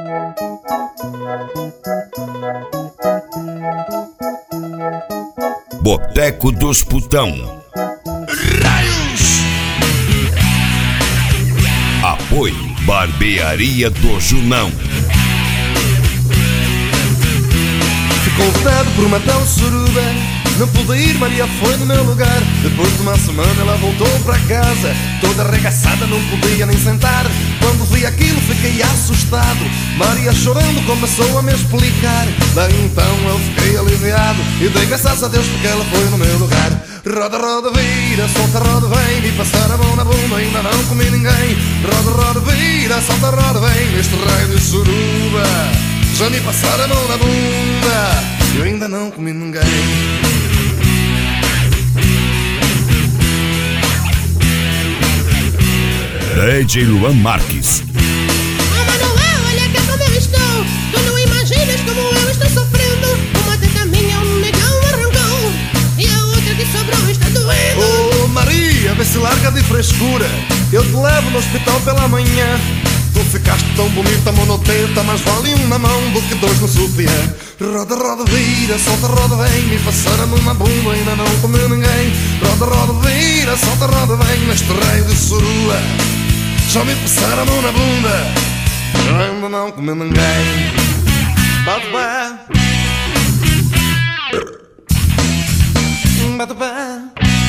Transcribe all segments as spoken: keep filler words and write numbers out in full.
Boteco dos Putão. Raios! Apoio Barbearia do Junão. Ficou vetado por uma tal suruba. Não pude ir, Maria foi no meu lugar. Depois de uma semana ela voltou para casa, toda arregaçada, não podia nem sentar. Quando vi aquilo fiquei assustado. Maria chorando começou a me explicar. Daí então eu fiquei aliviado e dei graças a Deus porque ela foi no meu lugar. Roda, roda, vira, solta, roda, vem. Me passar a mão na bunda, ainda não comi ninguém. Roda, roda, vira, solta, roda, vem. Neste raio de suruba já me passaram a mão na bunda, eu ainda não comi ninguém. D J Luan Marques. Oh Manuel, olha que como eu estou. Tu não imaginas como eu estou sofrendo. Uma teta minha um negão arrancou e a outra que sobrou está doendo. Oh Maria, vê se larga de frescura. Eu te levo no hospital pela manhã. Tu ficaste tão bonita, monoteta, mas vale um na mão do que dois no sutiã. Roda, roda, vira, solta, roda, vem. Me passaram numa bunda, ainda não comeu ninguém. Roda, roda, vira, solta, roda, vem. Neste raio de surua já me passaram a mão na bunda, eu ainda não comi ninguém. Bate pé, bate pé.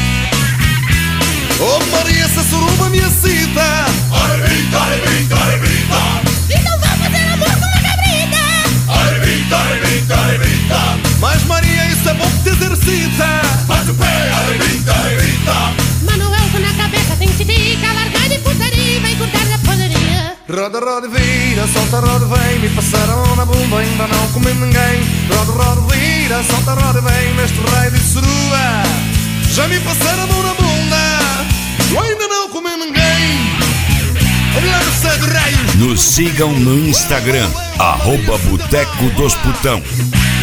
Oh Maria, essa suruba me excita. Arrebita, arrebita, arrebita. Então vamos fazer amor com uma cabrita. Arrebita, arrebita, arrebita. Mas Maria, isso é bom que te exercita. Bate o pé, arrebita, arrebita. Manuel, tô na cabeça, tem titica. Largar de putaria e vai cortar da poderia. Roda, roda, vira, solta, roda, vem. Me passaram na bunda, ainda não comi ninguém. Roda, roda, vira, solta, roda, vem. Neste raio de surua já me passaram a mão na bunda, eu ainda não comi ninguém. Lança de raios. Nos sigam no Instagram, arroba Boteco dos Putão.